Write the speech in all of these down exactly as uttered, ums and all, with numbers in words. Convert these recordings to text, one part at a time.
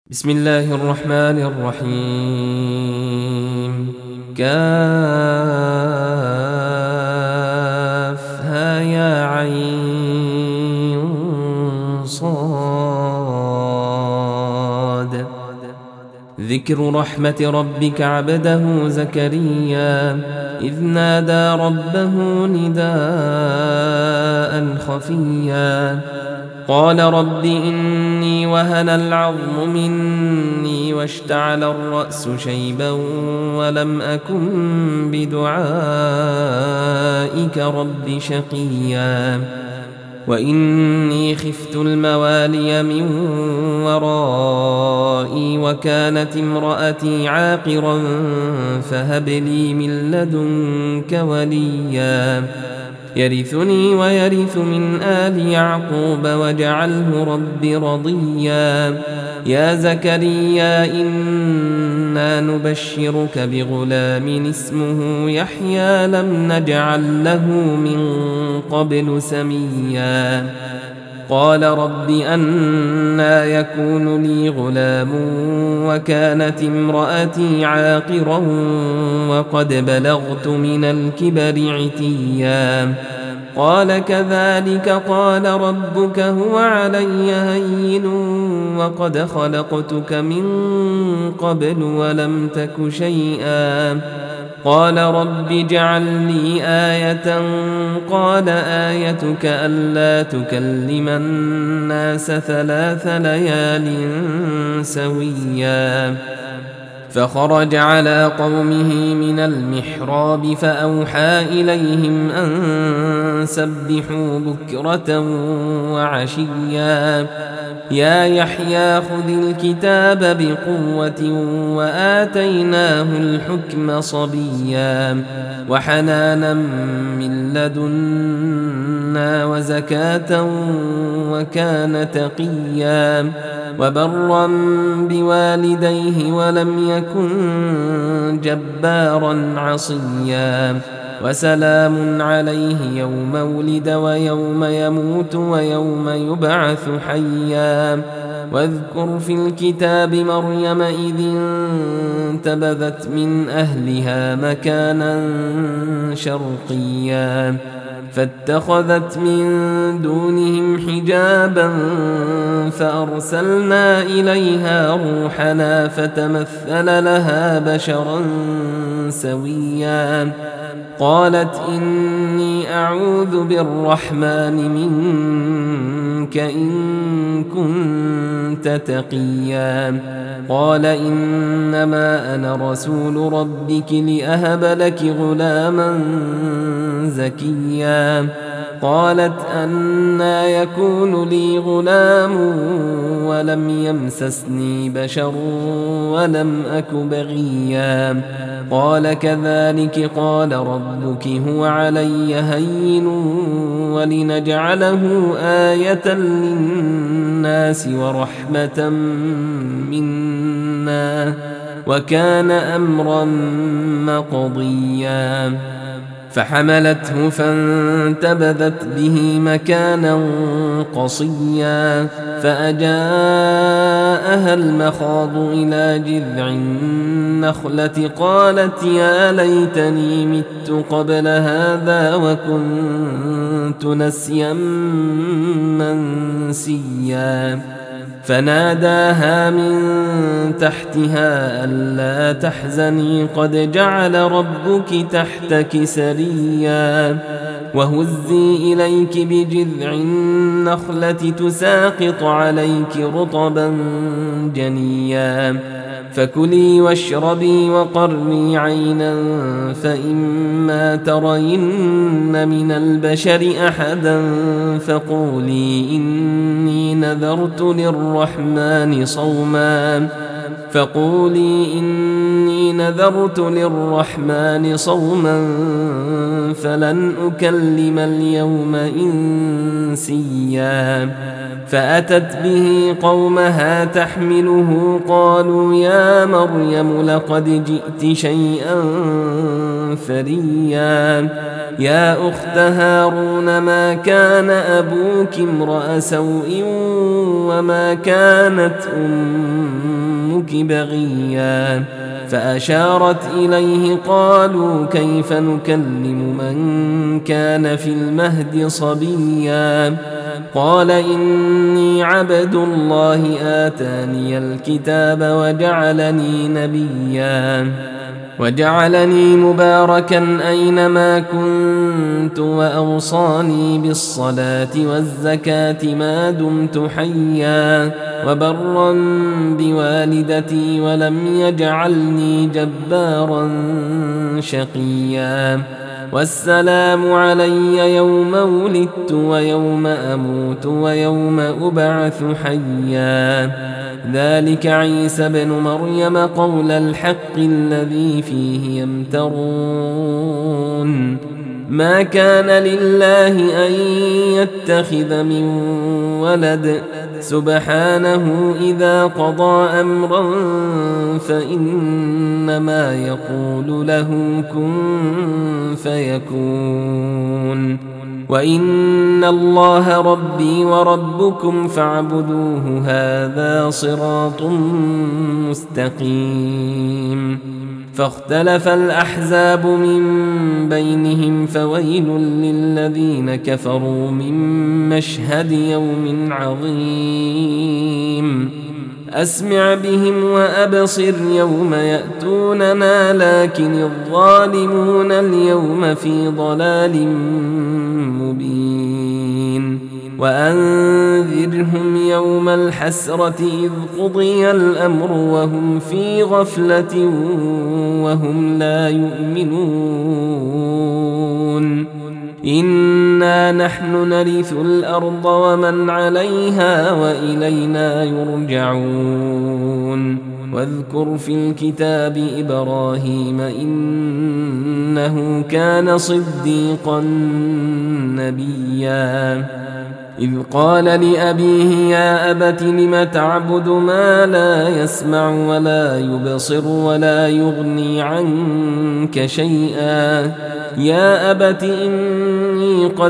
بسم الله الرحمن الرحيم. كافها يا عين صاد. ذكر رحمة ربك عبده زكريا إذ نادى ربه نداء خفيا قال رب إني وهن العظم مني واشتعل الرأس شيبا ولم أكن بدعائك رب شقيا وإني خفت الموالي من ورائي وكانت امرأتي عاقرا فهب لي من لدنك وليا يرثني ويرث من آل يعقوب واجعله رب رضيا. يا زكريا إنا نبشرك بغلام اسمه يحيى لم نجعل له من قبل سميا قال رب أنى يكون لي غلام وكانت امرأتي عاقرا وقد بلغت من الكبر عتيا قال كذلك قال ربك هو علي هين وقد خلقتك من قبل ولم تك شيئا قال رب اجعل لي آية قال آيتك ألا تكلم الناس ثلاث ليال سويا فخرج على قومه من المحراب فأوحى إليهم أن سبحوا بكرة وعشيا يا يحيى خذ الكتاب بقوة وآتيناه الحكم صبيا وحنانا من لدنا وزكاة وكان تقيا وبرا بوالديه ولم يكن جبارا عصيا وسلام عليه يوم ولد ويوم يموت ويوم يبعث حيا واذكر في الكتاب مريم إذ انتبذت من أهلها مكانا شرقيا فاتخذت من دونهم حجابا فأرسلنا إليها روحنا فتمثل لها بشرا سويا قالت إني أعوذ بالرحمن منك إن كنت تقيا قال إنما أنا رسول ربك لأهب لك غلاما زكيا قالت أنى يكون لي غلام ولم يمسسني بشر ولم أك بغيا قال كذلك قال ربك هو علي هين ولنجعله آية للناس ورحمة منا وكان أمرا مقضيا فحملته فانتبذت به مكانا قصيا فأجاءها المخاض إلى جذع النخلة قالت يا ليتني مت قبل هذا وكنت نسيا منسيا فناداها من تحتها ألا تحزني قد جعل ربك تحتك سريا وهزي إليك بجذع النخلة تساقط عليك رطبا جنيا فكلي واشربي وقري عينا فإما ترين من البشر أحدا فقولي إني نذرت للرحمن صوما فقولي إني نذرت للرحمن صوما فلن أكلم اليوم إنسيا فأتت به قومها تحمله قالوا يا مريم لقد جئت شيئا فريا يا أخت هارون ما كان أبوك امرأ سوء وما كانت أمك الملك بغيا فأشارت إليه قالوا كيف نكلم من كان في المهد صبيا قال إني عبد الله آتاني الكتاب وجعلني نبيا وجعلني مباركا أينما كنت وأوصاني بالصلاة والزكاة ما دمت حيا وبرا بوالدتي ولم يجعلني جبارا شقيا والسلام علي يوم ولدت ويوم أموت ويوم أبعث حيا ذلك عيسى بن مريم قول الحق الذي فيه يمترون ما كان لله أن يتخذ من ولد سبحانه إذا قضى أمرا فإنما يقول له كن فيكون وإن الله ربي وربكم فاعبدوه هذا صراط مستقيم فاختلف الأحزاب من بينهم فويل للذين كفروا من مشهد يوم عظيم أسمع بهم وأبصر يوم يأتوننا لكن الظالمون اليوم في ضلال مبين وأنذرهم يوم الحسرة إذ قضي الأمر وهم في غفلة وهم لا يؤمنون إنا نحن نرث الأرض ومن عليها وإلينا يرجعون واذكر في الكتاب إبراهيم إنه كان صديقا نبيا إذ قال لأبيه يا أبت لم تعبد ما لا يسمع ولا يبصر ولا يغني عنك شيئا يا أبت إني قد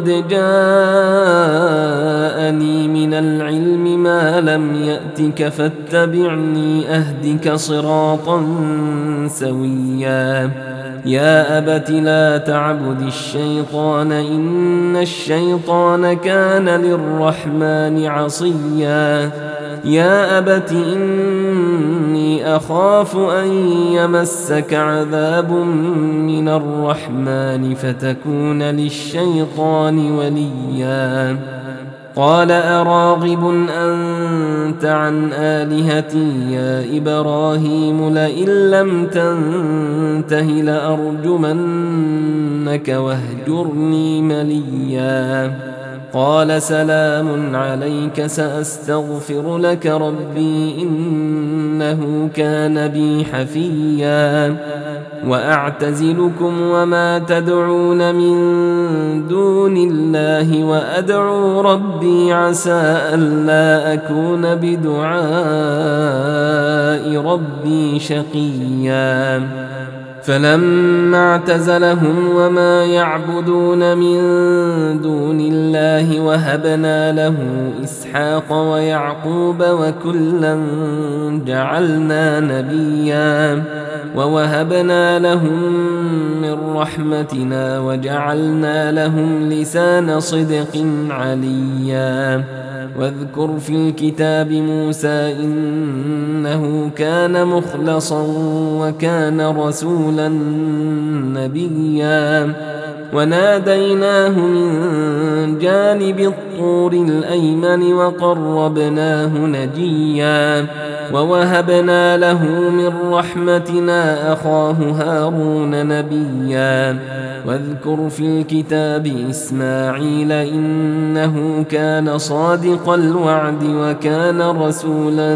جاءني من العلم ما لم يأتك فاتبعني أهدك صراطا سويا يا أبت لا تعبد الشيطان إن الشيطان كان للرحمن عصيا يا أبت إني أخاف أن يمسك عذاب من الرحمن فتكون للشيطان وليا قال أراغب أنت عن آلهتي يا إبراهيم لئن لم تنته لأرجمنك واهجرني مليا قال سلام عليك سأستغفر لك ربي إنه كان بي حفيا وأعتزلكم وما تدعون من دون الله وأدعو ربي عسى ألا أكون بدعاء ربي شقيا فلما اعتزلهم وما يعبدون من دون الله وهبنا له إسحاق ويعقوب وكلا جعلنا نبيا ووهبنا لهم من رحمتنا وجعلنا لهم لسان صدق عليا واذكر في الكتاب موسى إنه كان مخلصا وكان رسولا نبيا وناديناه من جانب الطور الأيمن وقربناه نجيا ووهبنا له من رحمتنا أخاه هارون نبيا واذكر في الكتاب إسماعيل إنه كان صادق الوعد وكان رسولا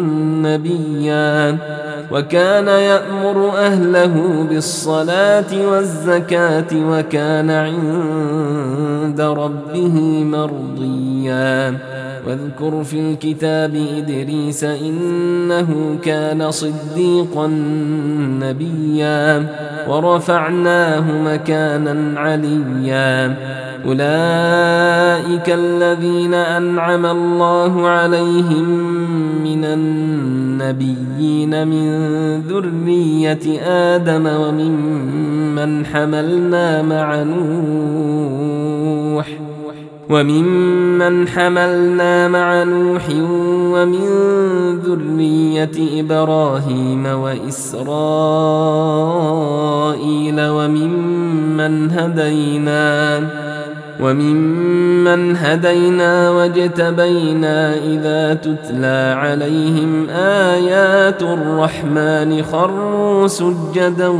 نبيا وكان يأمر أهله بالصلاة والزكاة وكان عند ربه مرضيا واذكر في الكتاب إدريس إنه كان صديقا نبيا ورفعناه مكانا عليا أولئك الذين أنعم الله عليهم من النبيين من ذرية آدم وممن حملنا مع نوح وممن حملنا مع نوح ومن ذرية إبراهيم وإسرائيل وممن هدينا وممن هدينا واجتبينا إذا تتلى عليهم آيات الرحمن خروا سجدا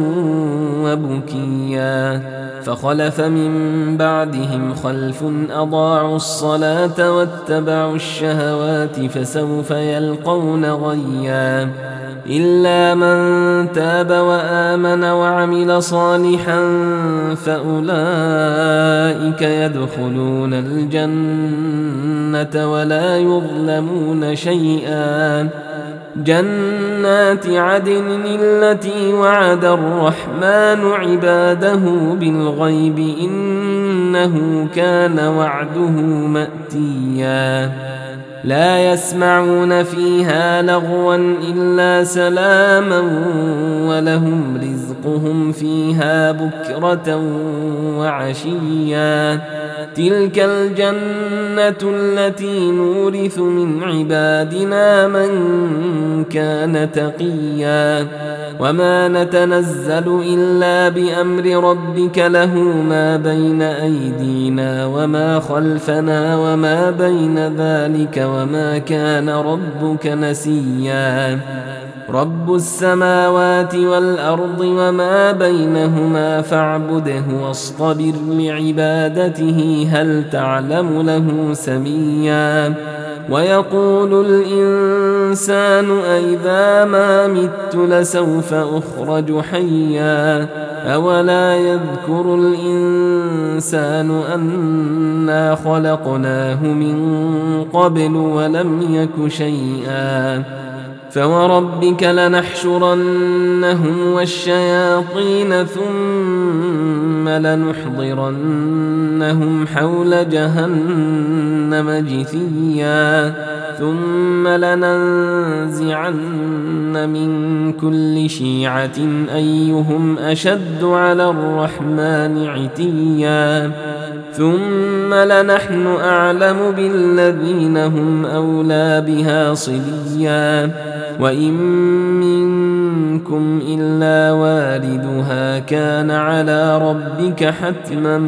وبكيا فخلف من بعدهم خلف أضاعوا الصلاة واتبعوا الشهوات فسوف يلقون غيا إلا من تاب وآمن وعمل صالحا فأولئك يدخلون الجنة ولا يظلمون شيئا جنات عدن التي وعد الرحمن عباده بالغيب إنه كان وعده مأتيا لا يسمعون فيها لغوا إلا سلاما ولهم رزقهم فيها بكرة وعشيا تلك الجنة التي نورث من عبادنا من كان تقيا وما نتنزل إلا بأمر ربك له ما بين أيدينا وما خلفنا وما بين ذلك وما كان ربك نسيا رب السماوات والأرض وما بينهما فاعبده واصطبر لعبادته هل تعلم له سميا ويقول الإنسان أئذا ما مت لسوف أخرج حيا أولا يذكر الإنسان أنا خلقناه من قبل ولم يك شيئا فوربك لنحشرنهم والشياطين ثم لنحضرنهم حول جهنم جثيا ثم لننزعن من كل شيعة أيهم أشد على الرحمن عتيا ثم لنحن أعلم بالذين هم أولى بها صليا وإن منكم إلا واردها كان على ربك حتما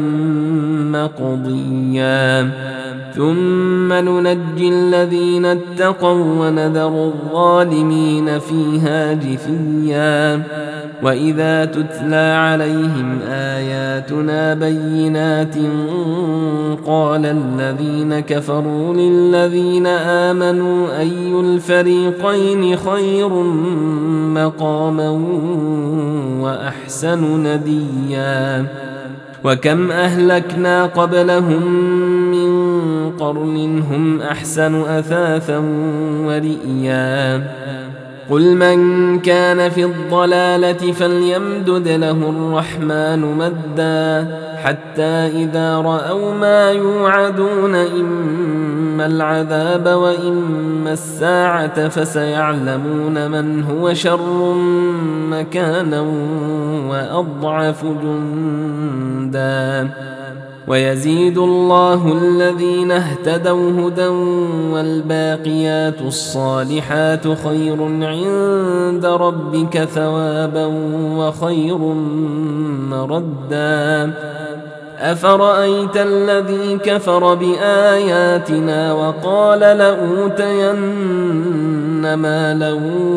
مقضيا ثم ننجي الذين اتقوا ونذر الظالمين فيها جثيا وإذا تتلى عليهم آياتنا بينات قال الذين كفروا للذين آمنوا أي الفريقين خير مقاما وأحسن نديا وكم أهلكنا قبلهم من قرن هم أحسن أثاثا ورئيا قل من كان في الضلالة فليمدد له الرحمن مدا حتى إذا رأوا ما يوعدون إما العذاب وإما الساعة فسيعلمون من هو شر مكانا وأضعف جندا ويزيد الله الذين اهتدوا هدى والباقيات الصالحات خير عند ربك ثوابا وخير مردا أفرأيت الذي كفر بآياتنا وقال لأوتين مالا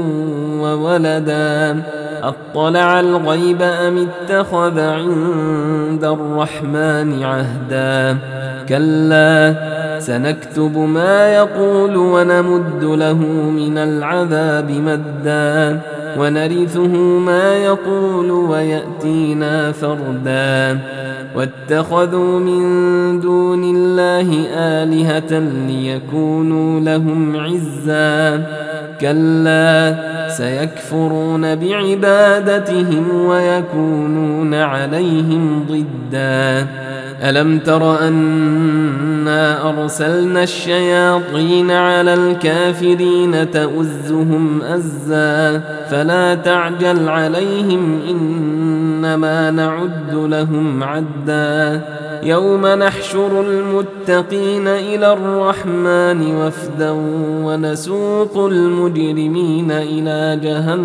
وولدا أطلع الغيب أم اتخذ عند الرحمن عهدا كلا سنكتب ما يقول ونمد له من العذاب مدا ونرثه ما يقول ويأتينا فردا واتخذوا من دون الله آلهة ليكونوا لهم عزا كلا سيكفرون بعبادتهم ويكونون عليهم ضدا ألم تر أنا أرسلنا الشياطين على الكافرين تؤزهم أزا فلا تعجل عليهم إنما نعد لهم عدا يوم نحشر المتقين إلى الرحمن وفدا ونسوق المجرمين إلى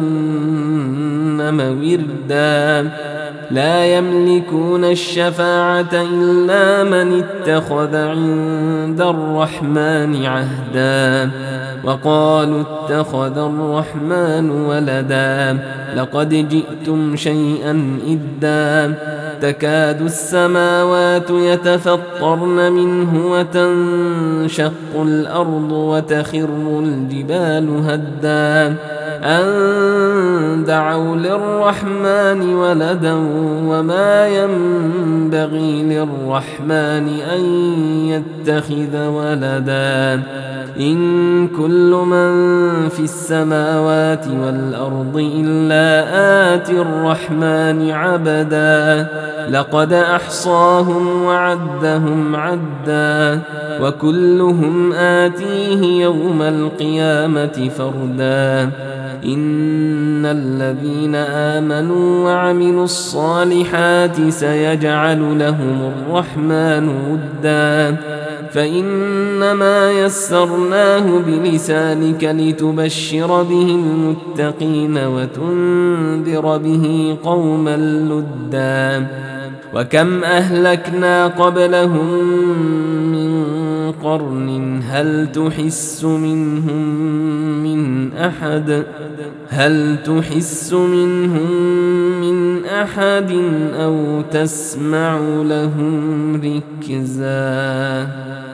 جهنم وردا لا يملكون الشفاعة إلا من اتخذ عند الرحمن عهدا وقالوا اتخذ الرحمن ولدا لقد جئتم شيئا إدا تكاد السماوات يتفطرن منه وتنشق الأرض وتخر الجبال هدا أن دعوا للرحمن ولدا وما ينبغي للرحمن أن يتخذ ولدا إن كل من في السماوات والأرض إلا آتي الرحمن عبدا لقد أحصاهم وعدهم عدا وكلهم آتيه يوم القيامة فردا إن الذين آمنوا وعملوا الصالحات سيجعل لهم الرحمن ودا فإنما يسرناه بلسانك لتبشر به المتقين وتنذر به قوما لدا وكم أهلكنا قبلهم من قرن هل تحس منهم من أحد هل تحس منهم من أحد أو تسمع لهم ركزا.